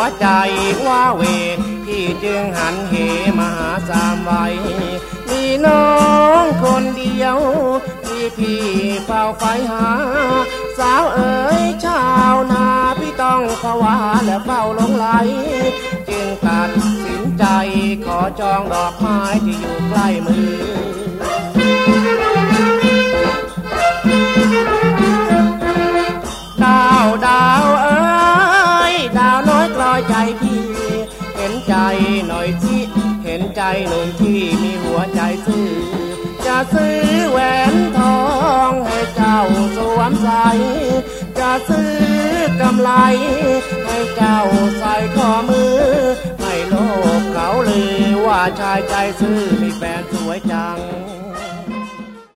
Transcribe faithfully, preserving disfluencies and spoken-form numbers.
วใจว้าเวพี่จึงหันเหมาหาสามไว้มีน้องคนเดียวที่พี่เฝ้าไฟหาสาวเอ๋ยชาวนาพี่ต้องภาวะและเฝ้าหลงไหลจึงตัดสินใจขอจองดอกไม้ที่อยู่ใกล้มือดาวดาวเอ๋ยดาวน้อยกลอยใจพี่เห็นใจหน่อยสิเห็นใจหนุ่มที่มีหัวใจซื่อจะซื้อแหวนทองให้เจ้าสวมใส่จะซื้อกำไลให้เจ้าใส่ข้อมือให้โลกเขาลือว่าชายใจซื่อมีแฟนสวยจัง